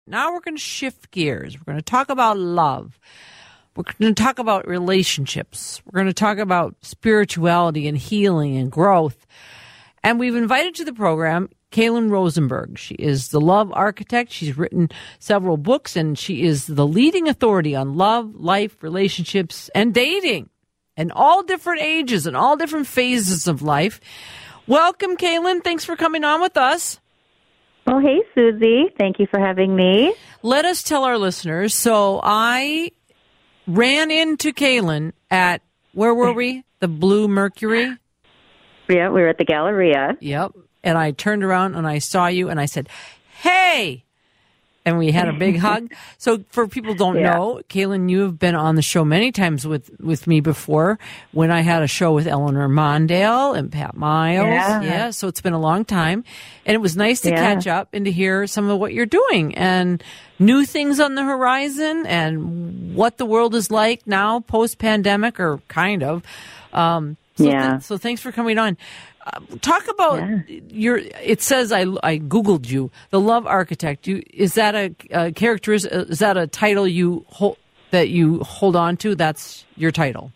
Now we're going to shift gears. We're going to talk about love. We're going to talk about relationships. We're going to talk about spirituality and healing and growth. And we've invited to the program Kaylin Rosenberg. She is the love architect. She's written several books, and she is the leading authority on love, life, relationships, and dating, and all different ages and all different phases of life. Welcome, Kaylin. Thanks for coming on with us. Oh, hey, Susie. Thank you for having me. Let us tell our listeners. So I ran into Kaylin at, where were we? The Blue Mercury? Yeah, we were at the Galleria. Yep. And I turned around and I saw you and I said, hey! And we had a big hug. So for people who don't know, Kaylin, you have been on the show many times with me before when I had a show with Eleanor Mondale and Pat Miles. Yeah. So it's been a long time. And it was nice to catch up and to hear some of what you're doing and new things on the horizon and what the world is like now post-pandemic, or kind of. So thanks for coming on. Talk about it says I Googled you, the love architect. Is that a characteristic? Is that a title you hold on to? That's your title.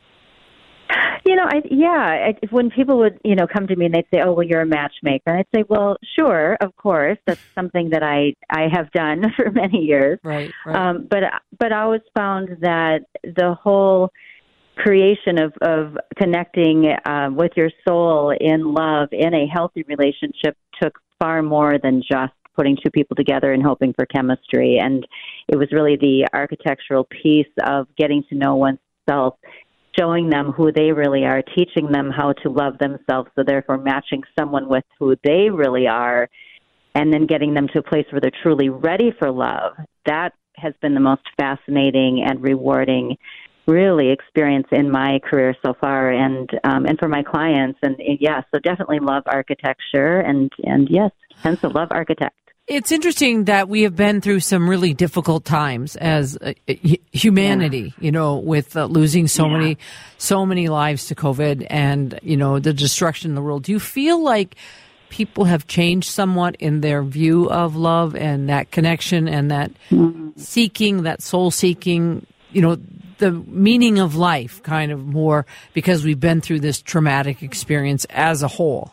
When people would, come to me and they'd say, oh, well, you're a matchmaker. And I'd say, well, sure, of course. That's something that I have done for many years. Right. But I always found that the whole creation of connecting with your soul in love in a healthy relationship took far more than just putting two people together and hoping for chemistry. And it was really the architectural piece of getting to know oneself, showing them who they really are, teaching them how to love themselves, so therefore matching someone with who they really are, and then getting them to a place where they're truly ready for love. That has been the most fascinating and rewarding really experience in my career so far, and for my clients. And so definitely love architecture, and yes, hence the love architect. It's interesting that we have been through some really difficult times as humanity, with losing so many lives to COVID and, the destruction in the world. Do you feel like people have changed somewhat in their view of love and that connection and that seeking, that soul seeking, the meaning of life kind of more because we've been through this traumatic experience as a whole?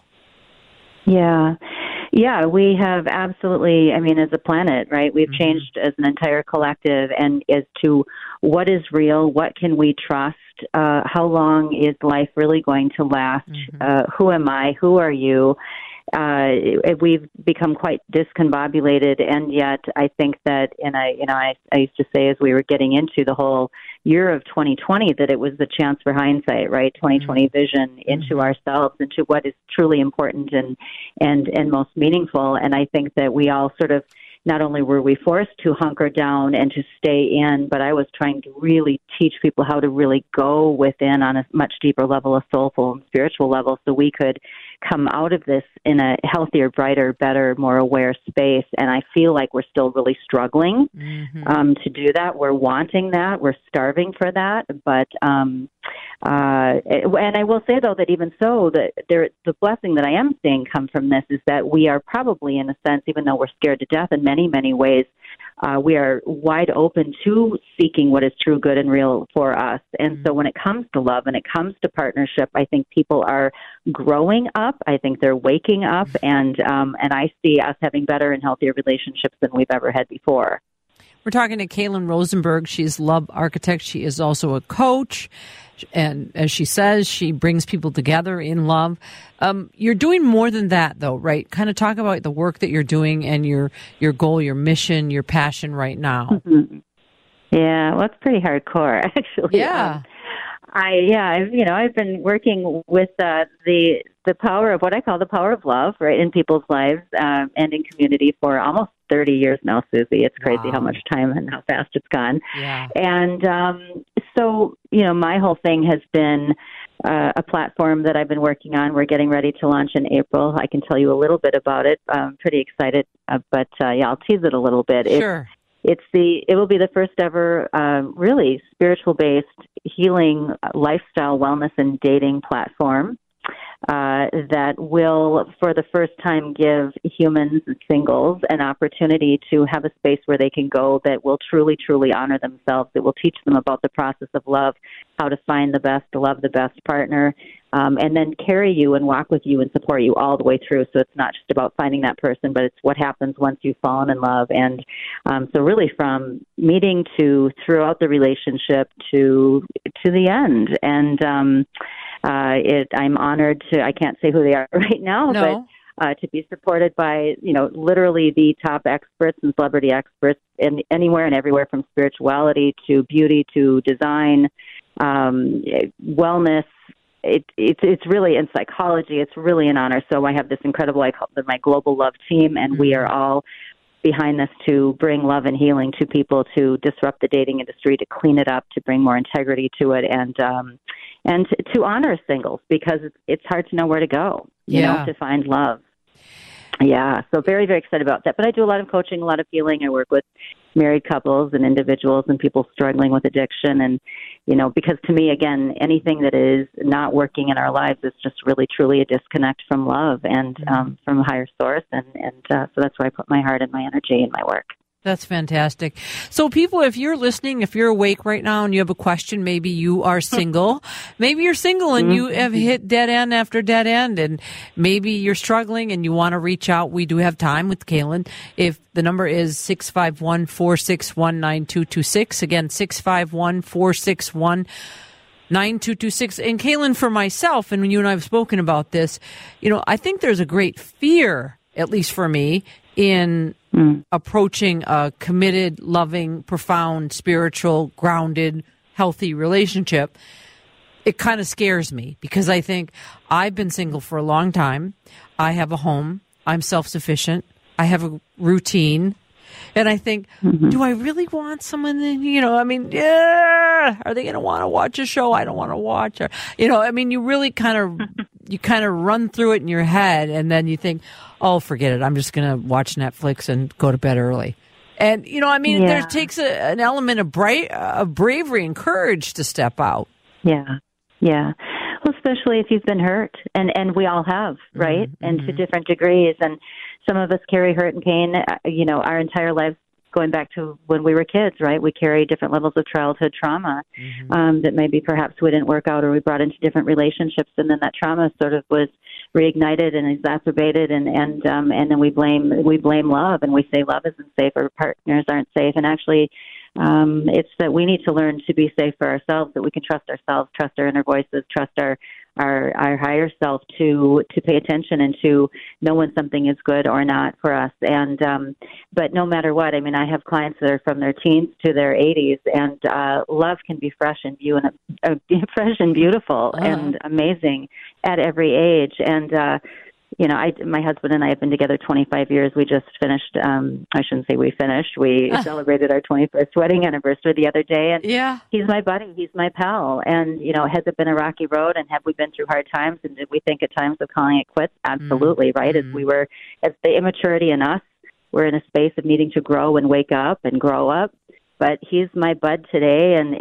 Yeah, we have absolutely, as a planet, right? We've changed as an entire collective, and as to what is real, what can we trust, how long is life really going to last, who am I, who are you? We've become quite discombobulated, and yet I think that, I used to say as we were getting into the whole year of 2020 that it was the chance for hindsight, right? 2020 vision into ourselves, into what is truly important and most meaningful. And I think that we all sort of, not only were we forced to hunker down and to stay in, but I was trying to really teach people how to really go within on a much deeper level, a soulful and spiritual level, so we could come out of this in a healthier, brighter, better, more aware space. And I feel like we're still really struggling to do that. We're wanting that. We're starving for that. But and I will say, though, that even so, the blessing that I am seeing come from this is that we are probably, in a sense, even though we're scared to death in many, many ways, we are wide open to seeking what is true, good, and real for us. And so when it comes to love and it comes to partnership, I think people are growing up. I think they're waking up, and I see us having better and healthier relationships than we've ever had before. We're talking to Kaylin Rosenberg. She's love architect. She is also a coach. And as she says, she brings people together in love. You're doing more than that, though, right? Kind of talk about the work that you're doing and your goal, your mission, your passion right now. Yeah, well, it's pretty hardcore, actually. Yeah. I've been working with the power of what I call the power of love, right, in people's lives and in community for almost 30 years now, Susie. It's crazy how much time and how fast it's gone. Yeah. And so, my whole thing has been a platform that I've been working on. We're getting ready to launch in April. I can tell you a little bit about it. I'm pretty excited, but I'll tease it a little bit. Sure. It will be the first ever really spiritual-based healing lifestyle, wellness, and dating platform. that will, for the first time, give humans and singles an opportunity to have a space where they can go that will truly, truly honor themselves, that will teach them about the process of love, how to find the best, love the best partner, and then carry you and walk with you and support you all the way through. So it's not just about finding that person, but it's what happens once you've fallen in love. And so really from meeting to throughout the relationship to the end. And I'm honored to, I can't say who they are right now, but to be supported by, literally the top experts and celebrity experts in anywhere and everywhere, from spirituality to beauty to design, wellness. It's really in psychology. It's really an honor. So I have this incredible, I call it my global love team, and we are all behind this to bring love and healing to people, to disrupt the dating industry, to clean it up, to bring more integrity to it, and to honor singles, because it's hard to know where to go, to find love. Yeah, so very, very excited about that. But I do a lot of coaching, a lot of healing. I work with married couples and individuals and people struggling with addiction. And, because to me, again, anything that is not working in our lives is just really, truly a disconnect from love and from a higher source. And so that's where I put my heart and my energy and my work. That's fantastic. So people, if you're listening, if you're awake right now and you have a question, maybe you are single, and you have hit dead end after dead end, and maybe you're struggling and you want to reach out. We do have time with Kaylin. If the number is 651-461-9226, again, 651-461-9226. And Kaylin, for myself, and when you and I have spoken about this, I think there's a great fear, at least for me, in approaching a committed, loving, profound, spiritual, grounded, healthy relationship. It kind of scares me because I think I've been single for a long time. I have a home. I'm self-sufficient. I have a routine. And I think, do I really want someone that, are they going to want to watch a show I don't want to watch? Or, you really kind of run through it in your head, and then you think, oh, forget it. I'm just going to watch Netflix and go to bed early. And, there takes an element of bravery and courage to step out. Yeah. Yeah. Well, especially if you've been hurt, and we all have, right? And to different degrees. And some of us carry hurt and pain, our entire lives, going back to when we were kids, right? We carry different levels of childhood trauma that maybe perhaps we didn't work out, or we brought into different relationships, and then that trauma sort of was reignited and exacerbated, and then we blame love, and we say love isn't safe, or partners aren't safe, and actually it's that we need to learn to be safe for ourselves, that we can trust ourselves, trust our inner voices, trust our higher self to pay attention and to know when something is good or not for us. And but no matter what, I have clients that are from their teens to their 80s, and love can be fresh and fresh and beautiful and amazing at every age. And my husband and I have been together 25 years. We just finished, I shouldn't say we finished, we celebrated our 21st wedding anniversary the other day. And he's my buddy, he's my pal. And, has it been a rocky road, and have we been through hard times? And did we think at times of calling it quits? Absolutely, right? As the immaturity in us, we're in a space of needing to grow and wake up and grow up. But he's my bud today, and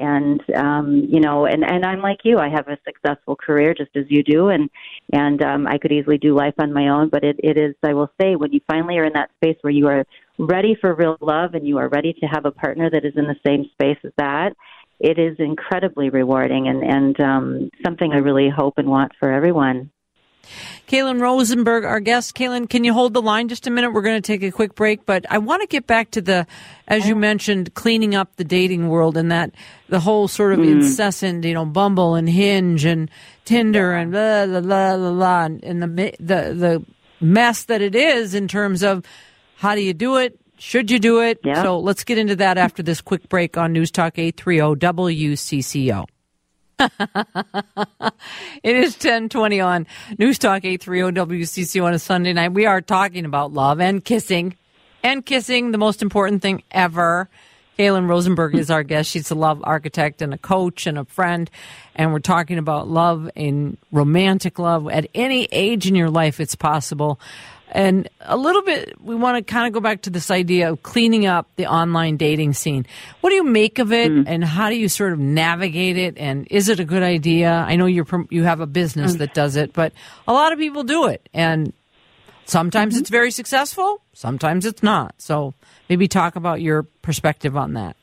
I'm like you. I have a successful career, just as you do, and I could easily do life on my own. But it is, I will say, when you finally are in that space where you are ready for real love, and you are ready to have a partner that is in the same space as that, it is incredibly rewarding, and something I really hope and want for everyone. Kaylin Rosenberg, our guest. Kaylin, can you hold the line just a minute? We're going to take a quick break, but I want to get back to as you mentioned, cleaning up the dating world, and that the whole sort of incessant, Bumble and Hinge and Tinder and blah, blah, blah, blah, blah, and the mess that it is in terms of how do you do it? Should you do it? Yeah. So let's get into that after this quick break on News Talk 830 WCCO. It is 10:20 on News Talk 830 WCCO on a Sunday night. We are talking about love and kissing, the most important thing ever. Kaylin Rosenberg is our guest. She's a love architect and a coach and a friend, and we're talking about love and romantic love at any age in your life. It's possible. And a little bit, we want to kind of go back to this idea of cleaning up the online dating scene. What do you make of it, and how do you sort of navigate it? And is it a good idea? I know you have a business that does it, but a lot of people do it, and sometimes it's very successful, sometimes it's not. So maybe talk about your perspective on that.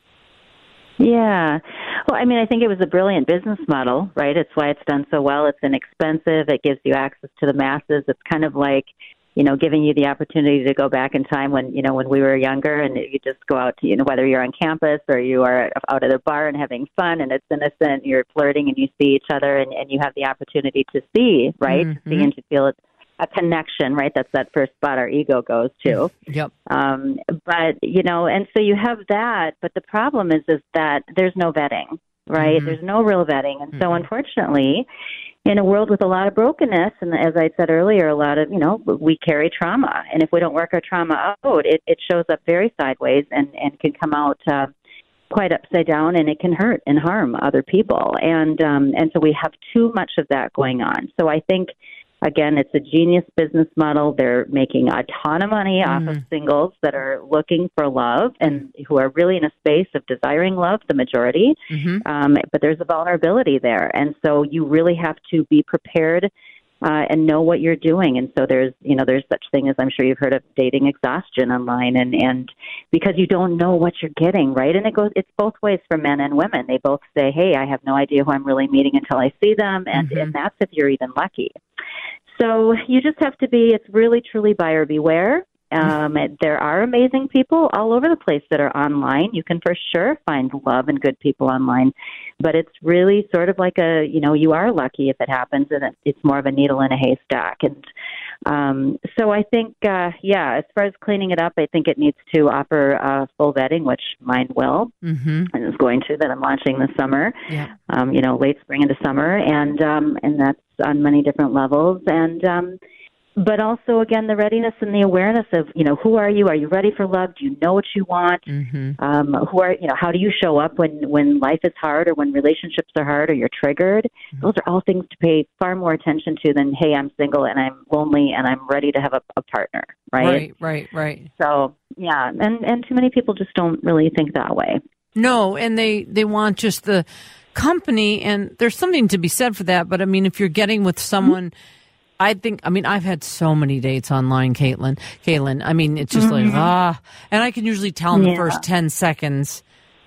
Yeah. Well, I mean, I think it was a brilliant business model, right? It's why it's done so well. It's inexpensive. It gives you access to the masses. It's kind of like, giving you the opportunity to go back in time when we were younger, and you just go out to, whether you're on campus or you are out at a bar and having fun, and it's innocent, you're flirting and you see each other, and you have the opportunity to see, right? To see and to feel a connection, right? That's that first spot our ego goes to. Yep. But, and so you have that, but the problem is that there's no vetting, right? There's no real vetting. And so unfortunately, in a world with a lot of brokenness, and as I said earlier, a lot of, we carry trauma. And if we don't work our trauma out, it shows up very sideways and can come out quite upside down, and it can hurt and harm other people. And so we have too much of that going on. So I think, again, it's a genius business model. They're making a ton of money off of singles that are looking for love and who are really in a space of desiring love, the majority. But there's a vulnerability there. And so you really have to be prepared and know what you're doing. And so there's such thing as, I'm sure you've heard of, dating exhaustion online, and because you don't know what you're getting, right? And it's both ways for men and women. They both say, hey, I have no idea who I'm really meeting until I see them. And that's if you're even lucky. So you just have to be, it's really, truly buyer beware. There are amazing people all over the place that are online. You can for sure find love and good people online, but it's really sort of like you are lucky if it happens, and it's more of a needle in a haystack. And so I think, as far as cleaning it up, I think it needs to offer full vetting, which mine will, and is going to, that I'm launching this summer, late spring into summer, and that's on many different levels. And but also, again, the readiness and the awareness of, who are you? Are you ready for love? Do you know what you want? How do you show up when life is hard, or when relationships are hard, or you're triggered? Those are all things to pay far more attention to than, hey, I'm single and I'm lonely and I'm ready to have a partner, right? Right. So, yeah, and too many people just don't really think that way. No, and they want just the company, and there's something to be said for that. But, I mean, if you're getting with someone... I've had so many dates online, Caitlin. I mean, it's just like, and I can usually tell in the first 10 seconds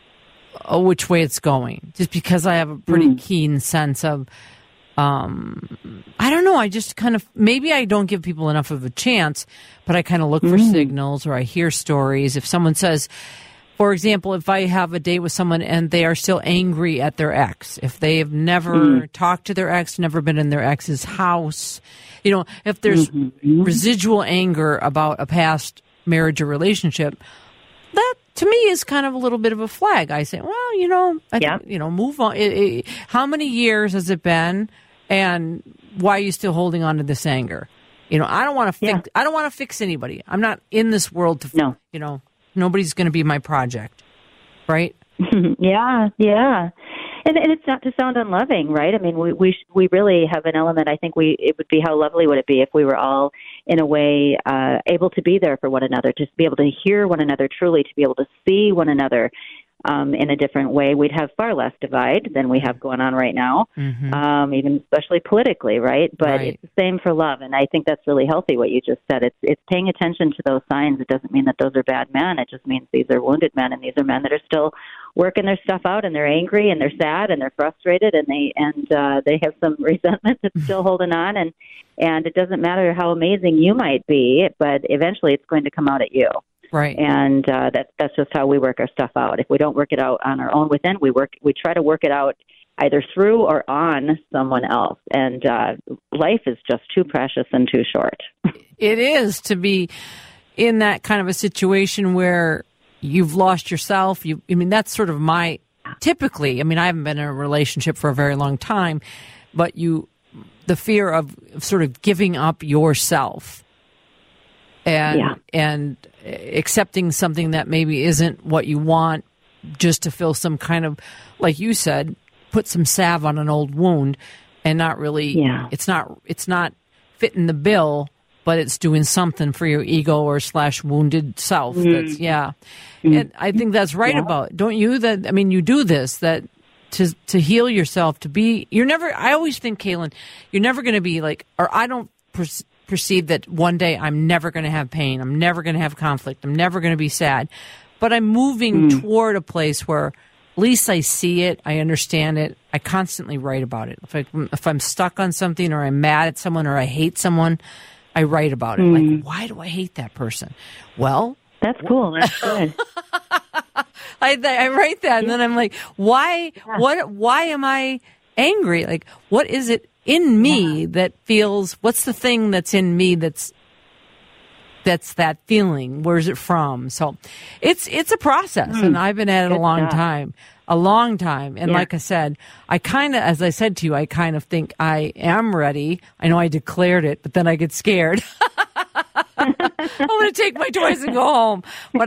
which way it's going, just because I have a pretty keen sense of, I don't know, I just kind of, maybe I don't give people enough of a chance, but I kind of look for signals, or I hear stories. If someone says, for example, if I have a date with someone and they are still angry at their ex, if they have never talked to their ex, never been in their ex's house, if there's residual anger about a past marriage or relationship, that to me is kind of a little bit of a flag. I say, well, I think, move on. How many years has it been, and why are you still holding on to this anger? I don't want to fix. I don't want to fix anybody. I'm not in this world to. Nobody's going to be my project, right? Yeah. And it's not to sound unloving, right? I mean, we really have an element. I think it would be, how lovely would it be if we were all, in a way, able to be there for one another, to be able to hear one another truly, to be able to see one another in a different way. We'd have far less divide than we have going on right now, even especially politically, right? But it's the same for love, and I think that's really healthy, what you just said. It's paying attention to those signs. It doesn't mean that those are bad men. It just means these are wounded men, and these are men that are still working their stuff out, and they're angry, and they're sad, and they're frustrated, and they have some resentment that's still holding on, and it doesn't matter how amazing you might be, but eventually it's going to come out at you. Right. And that's just how we work our stuff out. If we don't work it out on our own within, we try to work it out either through or on someone else. And life is just too precious and too short. It is to be in that kind of a situation where you've lost yourself. That's sort of typically, I haven't been in a relationship for a very long time, but the fear of sort of giving up yourself and accepting something that maybe isn't what you want, just to fill some kind of, like you said, put some salve on an old wound, and not really, it's not fitting the bill but it's doing something for your ego or / wounded self. That's, And I think that's right about, don't you? That, I mean, you do this, that to heal yourself, I always think, Kaylin, you're never going to be like, or I don't perceive that one day I'm never going to have pain. I'm never going to have conflict. I'm never going to be sad. But I'm moving toward a place where at least I see it, I understand it, I constantly write about it. If I'm stuck on something, or I'm mad at someone, or I hate someone, I write about it. Like, why do I hate that person? Well, that's cool. That's good. I write that, and then I'm like, why? Why am I angry? Like, what is it in me that feels? What's the thing that's in me that's that feeling? Where's it from? So, it's a process, and I've been at it a long time. And like I said, as I said to you, I kind of think I am ready. I know I declared it, but then I get scared. I'm going to take my toys and go home.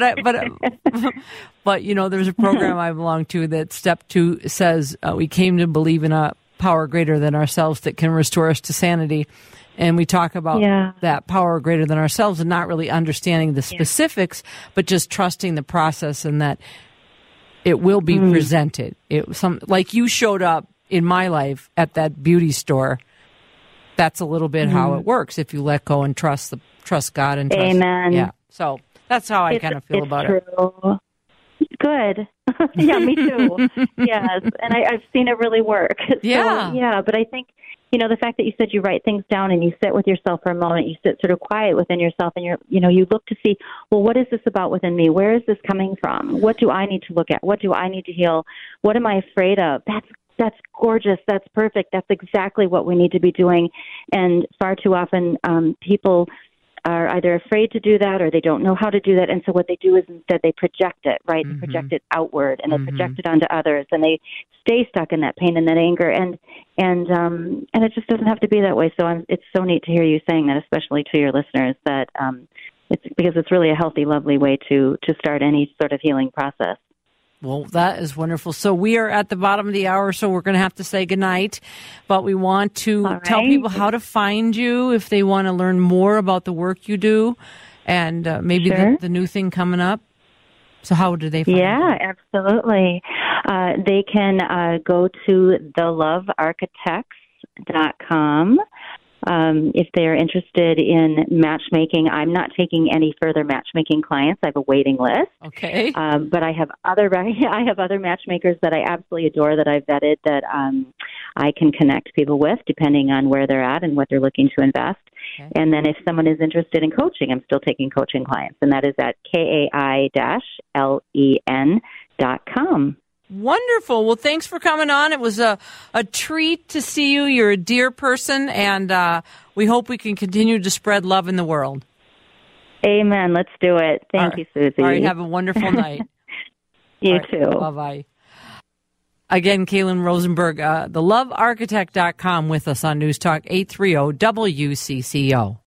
But you know, there's a program I belong to that step 2 says we came to believe in a power greater than ourselves that can restore us to sanity. And we talk about that power greater than ourselves, and not really understanding the specifics, but just trusting the process, and that it will be presented. Like you showed up in my life at that beauty store. That's a little bit how it works if you let go and trust God and trust. Amen. Yeah. So that's how I kind of feel about it. Good. Yeah, me too. Yes. And I've seen it really work. Yeah. So, yeah. But I think, you know, the fact that you said you write things down and you sit with yourself for a moment, you sit sort of quiet within yourself, and you look to see, well, what is this about within me? Where is this coming from? What do I need to look at? What do I need to heal? What am I afraid of? That's gorgeous. That's perfect. That's exactly what we need to be doing. And far too often, people are either afraid to do that, or they don't know how to do that. And so what they do is instead they project it, right? They project it outward, and they project it onto others, and they stay stuck in that pain and that anger. And it just doesn't have to be that way. So it's so neat to hear you saying that, especially to your listeners, that it's because it's really a healthy, lovely way to start any sort of healing process. Well, that is wonderful. So we are at the bottom of the hour, so we're going to have to say goodnight. But we want to tell people how to find you if they want to learn more about the work you do, and maybe the new thing coming up. So how do they find you? Yeah, absolutely. They can go to thelovearchitects.com. If they're interested in matchmaking, I'm not taking any further matchmaking clients. I have a waiting list. Okay. But I have other matchmakers that I absolutely adore, that I've vetted, that I can connect people with depending on where they're at and what they're looking to invest. Okay. And then if someone is interested in coaching, I'm still taking coaching clients, and that is at kai-len.com. Wonderful. Well, thanks for coming on. It was a treat to see you. You're a dear person, and we hope we can continue to spread love in the world. Amen. Let's do it. Thank you, Susie. All right. Have a wonderful night. You too. Bye-bye. Again, Kaylin Rosenberg, thelovearchitect.com with us on News Talk 830 WCCO.